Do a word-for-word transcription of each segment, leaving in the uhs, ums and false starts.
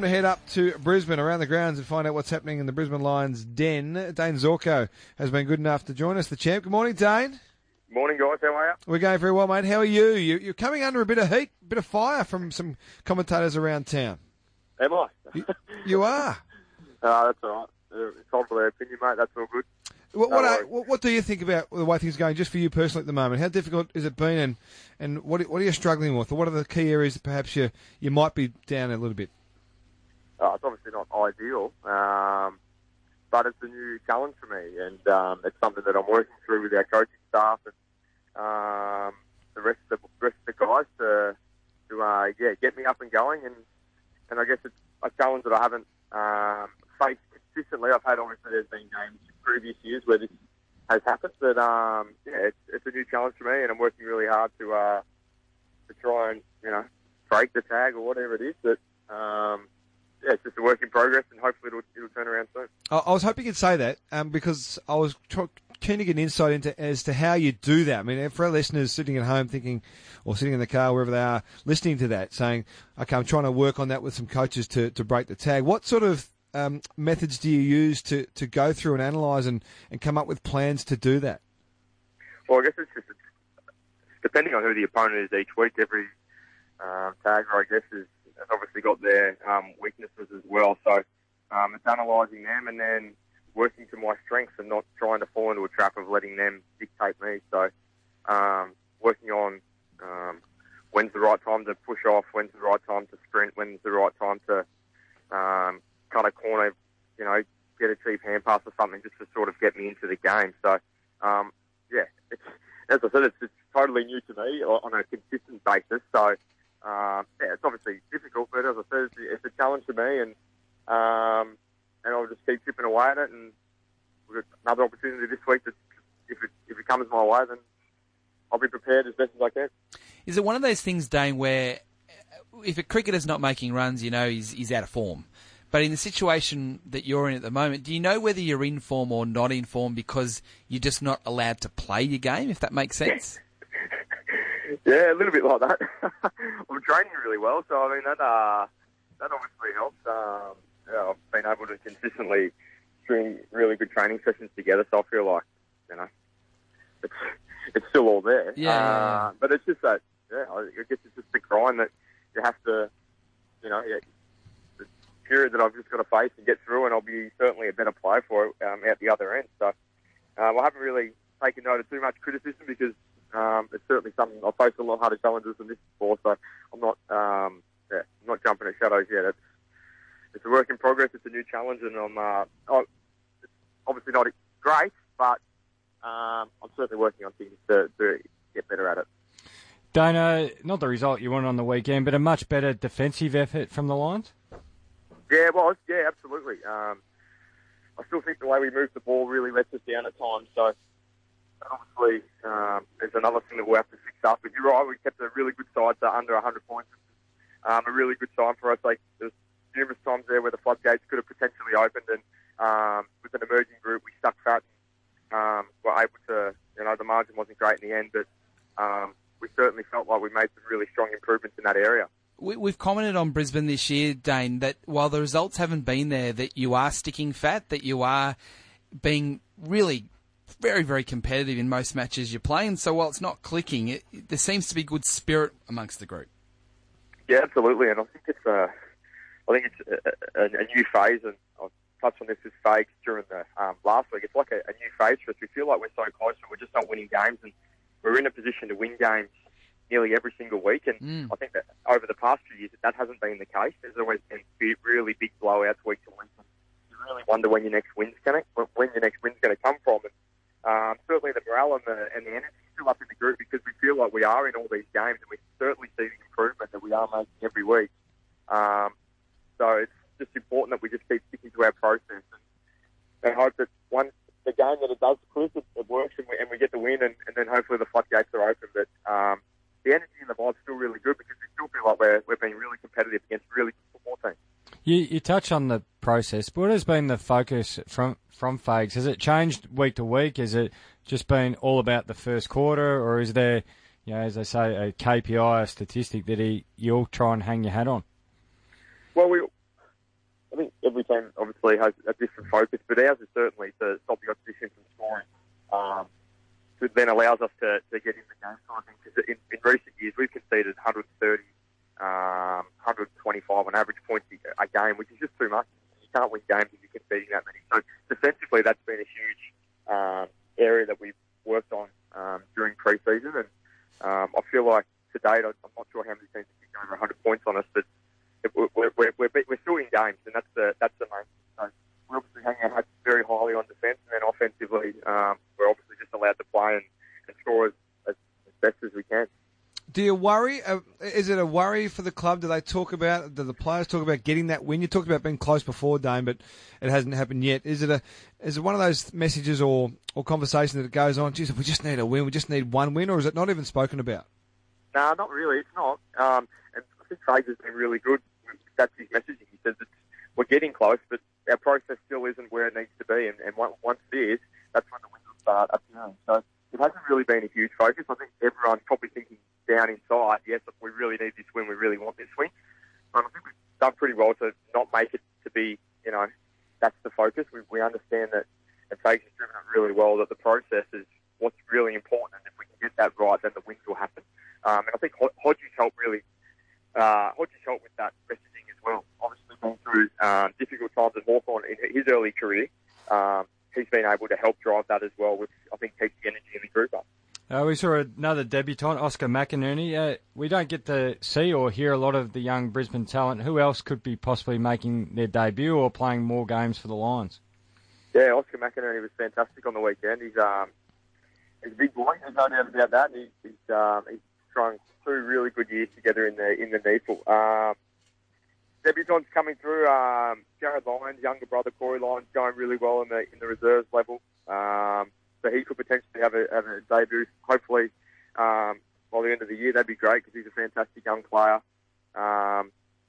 to head up to Brisbane around the grounds and find out what's happening in the Brisbane Lions den. Dane Zorko has been good enough to join us, the champ. Good morning, Dane. Morning, guys. How are you? We're going very well, mate. How are you? you you're coming under a bit of heat, a bit of fire from some commentators around town. Am I? You, you are. Uh, that's all right. It's all for their opinion, mate. That's all good. What, what, are, what, what do you think about the way things are going, just for you personally at the moment? How difficult has it been, and, and what, what are you struggling with? Or what are the key areas that perhaps you, you might be down a little bit? Oh, it's obviously not ideal, um, but it's a new challenge for me, and um, it's something that I'm working through with our coaching staff and um, the rest of the rest of the guys to, to uh, yeah, get me up and going, and and I guess it's a challenge that I haven't um, faced consistently. I've had, obviously, there's been games in previous years where this has happened, but um, yeah, it's, it's a new challenge for me, and I'm working really hard to uh, to try and, you know, break the tag or whatever it is. But um, yeah, it's just a work in progress, and hopefully it'll, it'll turn around soon. I, I was hoping you'd say that um, because I was tr- keen to get an insight into as to how you do that. I mean, for our listeners sitting at home thinking, or sitting in the car, wherever they are, listening to that, saying, okay, I'm trying to work on that with some coaches to, to break the tag. What sort of um, methods do you use to, to go through and analyse and, and come up with plans to do that? Well, I guess it's just it's depending on who the opponent is each week. Every um, tagger, I guess, is, has obviously got their um, weaknesses as well. So um, it's analysing them and then working to my strengths and not trying to fall into a trap of letting them dictate me. So um, working on um, when's the right time to push off, when's the right time to sprint, when's the right time to um, cut a corner, you know, get a cheap hand pass or something just to sort of get me into the game. So, um, yeah, it's, as I said, it's, it's totally new to me on a consistent basis. So, um, yeah, it's obviously difficult, but as I said, it's, it's a challenge to me, and um, and I'll just keep chipping away at it. And we've got another opportunity this week that if it, if it comes my way, then I'll be prepared as best as I can. Is it one of those things, Dane, where if a cricketer's not making runs, you know he's, he's out of form? But in the situation that you're in at the moment, do you know whether you're in form or not in form because you're just not allowed to play your game, if that makes sense? Yeah, a little bit like that. I'm training really well, so I mean that uh, that obviously helps. Um, yeah, I've been able to consistently string really good training sessions together, so I feel like, you know, it's it's still all there. Yeah, uh, yeah. But it's just that, yeah, I guess it's just the grind that you have to, you know, yeah, the period that I've just got to face and get through, and I'll be certainly a better player for it um, out the other end. So um, I haven't really taken note of too much criticism because um, it's certainly something I've faced a lot harder challenges than this before. So I'm not, um, yeah, I'm not jumping at shadows yet. It's, it's a work in progress. It's a new challenge, and I'm uh, oh, it's obviously not great, but um, I'm certainly working on things to, to get better at it. Dana, not the result you wanted on the weekend, but a much better defensive effort from the Lions? Yeah, well, yeah, absolutely. Um, I still think the way we moved the ball really lets us down at times. So, obviously, um, there's another thing that we'll have to fix up. But you're right, we kept a really good side to under one hundred points. Um, a really good sign for us. Like, there's numerous times there where the floodgates could have potentially opened, and um, with an emerging group, we stuck fat. Um, were able to, you know, the margin wasn't great in the end, but um, we certainly felt like we made some really strong improvements in that area. We, we've commented on Brisbane this year, Dane, that while the results haven't been there, that you are sticking fat, that you are being really very, very competitive in most matches you're playing. So while it's not clicking, it, there seems to be good spirit amongst the group. Yeah, absolutely, and I think it's a, I think it's a, a, a new phase, and I've touched on this with Fags during the um, last week. It's like a, a new phase for us. We feel like we're so close, but we're just not winning games, and we're in a position to win games nearly every single week, and mm. I think that over the past few years that hasn't been the case. There's always been really big blowouts week to week. You really wonder when your next win's going to, when your next win's going to come from. And um, certainly the morale and the, and the energy is still up in the group because we feel like we are in all these games, and we certainly see the improvement that we are making every week. Um, so it's just important that we just keep sticking to our process and, and hope that one the game that it does click, it, it works, and we, and we get the win, and, and then hopefully the floodgates are open. But um, the energy in the vibe's still really good because we still feel like we're, we're being really competitive against really good football teams. You, you touch on the process. What has been the focus from from Fags? Has it changed week to week? Has it just been all about the first quarter, or is there, you know, as they say, a K P I, a statistic that he you'll try and hang your hat on? Well, we I think every team obviously has a different focus, but ours is certainly to stop the opposition from scoring. Um, so it then allows us to, to get in the game. So I think because in, in recent years we've conceded one hundred thirty, um, one hundred twenty-five on average points a game, which is just too much. You can't win games if you're conceding that many. So defensively, that's been a huge um, area that we've worked on um, during pre-season, and um, I feel like to date, I'm not sure how many teams have kicked over one hundred points on us, but we're, we're, we're, we're still in games, and that's the that's the main thing. So we're obviously hanging our hats very highly on defence, and then offensively, um, we're obviously just allowed to play and, and score as, as, as best as we can. Do you worry? Uh, is it a worry for the club? Do they talk about, do the players talk about getting that win? You talked about being close before, Dane, but it hasn't happened yet. Is it a, is it one of those messages or, or conversation that goes on, geez, we just need a win, we just need one win, or is it not even spoken about? No, not really. It's not. Um, and I think Fraser's been really good. That's his messaging. He says that we're getting close, but our process still isn't where it needs to be. And, and once it is, that's when the wins will start appearing. So it hasn't really been a huge focus. I think everyone's probably thinking down inside, yes, look, we really need this win. We really want this win. Um, I think we've done pretty well to not make it to be, you know, that's the focus. We, we understand that, and Fraser's driven it really well, that the process is what's really important. And if we can get that right, then the wins will happen. Um, and I think Hodges helped really, uh, Hodges helped with that messaging as well. Obviously going through um, difficult times at Hawthorn in his early career, um, he's been able to help drive that as well, which I think keeps the energy in the group up. Uh, we saw another debutant, Oscar McInerney. Uh, we don't get to see or hear a lot of the young Brisbane talent. Who else could be possibly making their debut or playing more games for the Lions? Yeah, Oscar McInerney was fantastic on the weekend. He's um, he's a big boy. There's no doubt about that. He, he's um, he's strung two really good years together in the in the Neefle. Um, debutants coming through. Um, Jared Lyons, younger brother Corey Lyons, going really well in the in the reserves level. Um, So he could potentially have a, have a debut, hopefully, um, by the end of the year. That'd be great because he's a fantastic young player. Um,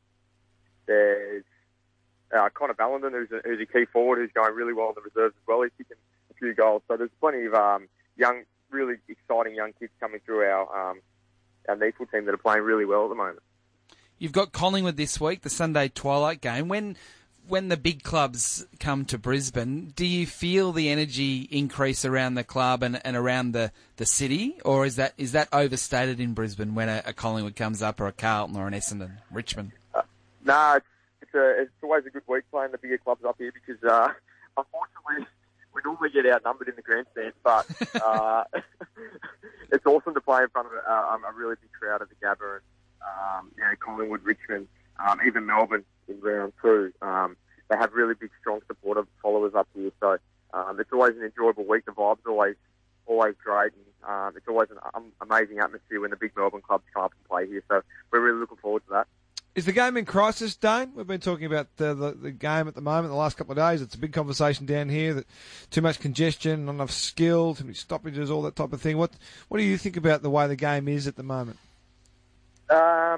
there's uh, Connor Ballenden, who's a, who's a key forward, who's going really well in the reserves as well. He's kicking a few goals. So there's plenty of um, young, really exciting young kids coming through our um, our Neefle team that are playing really well at the moment. You've got Collingwood this week, the Sunday twilight game. When when the big clubs come to Brisbane, do you feel the energy increase around the club and, and around the, the city, or is that is that overstated in Brisbane when a, a Collingwood comes up, or a Carlton, or an Essendon, Richmond? Uh, no, nah, it's it's, a, it's always a good week playing the bigger clubs up here because uh, unfortunately we normally get outnumbered in the grandstand, but uh, it's awesome to play in front of a, a really big crowd at the Gabba, and um, you know, Collingwood, Richmond, um, even Melbourne in round two. Um, they have really big, strong supporter followers up here, so um, it's always an enjoyable week. The vibe's always always great, and um, it's always an um, amazing atmosphere when the big Melbourne clubs come up and play here. So we're really looking forward to that. Is the game in crisis, Dane? We've been talking about the, the, the game at the moment, the last couple of days. It's a big conversation down here that too much congestion, not enough skill, too many stoppages, all that type of thing. What what do you think about the way the game is at the moment? Um,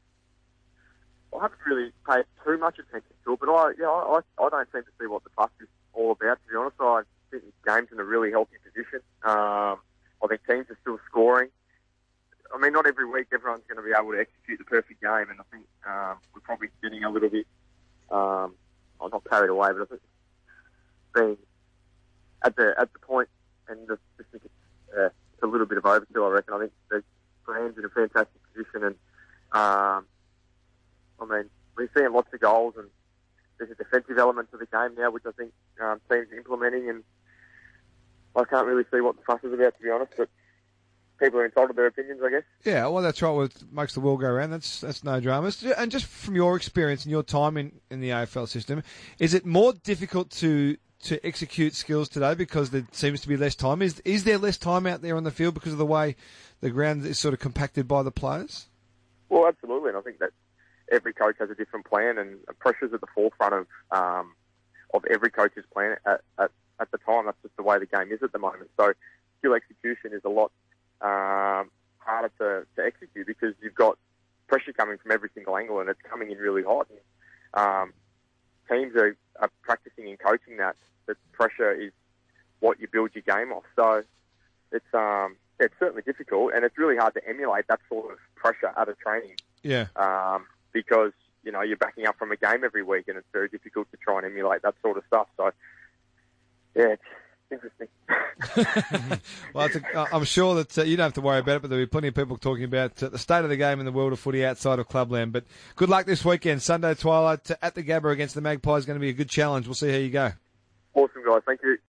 I haven't really paid too much attention to it, but I, yeah, I, I don't seem to see what the fuss is all about, to be honest. I think the game's in a really healthy position. Um, I think teams are still scoring. I mean, not every week everyone's going to be able to execute the perfect game, and I think um, we're probably getting a little bit, um, I'm not carried away, but I think being at the at the point, and just, just think it's, uh, it's a little bit of overkill, I reckon. I think the brand's in a fantastic position, and um, I mean, we're seeing lots of goals, and there's a defensive element to the game now, which I think um, teams are implementing, and I can't really see what the fuss is about, to be honest, but people are entitled to their opinions, I guess. Yeah, well, that's right. What makes the world go round. That's that's no dramas. And just from your experience and your time in, in the A F L system, is it more difficult to to execute skills today because there seems to be less time? Is is there less time out there on the field because of the way the ground is sort of compacted by the players? Well, absolutely. And I think that every coach has a different plan, and pressure's at the forefront of um, of every coach's plan at, at, at the time. That's just the way the game is at the moment. So skill execution is a lot Um, harder to, to execute because you've got pressure coming from every single angle, and it's coming in really hot. And, um, teams are, are practicing and coaching that. That pressure is what you build your game off. So it's um, it's certainly difficult, and it's really hard to emulate that sort of pressure out of training. Yeah. Um, because you know, you're backing up from a game every week, and it's very difficult to try and emulate that sort of stuff. So, yeah, it's interesting. Well, it's a, I'm sure that uh, you don't have to worry about it, but there'll be plenty of people talking about uh, the state of the game in the world of footy outside of Clubland. But good luck this weekend. Sunday twilight uh, at the Gabba against the Magpies is going to be a good challenge. We'll see how you go. Awesome, guys. Thank you.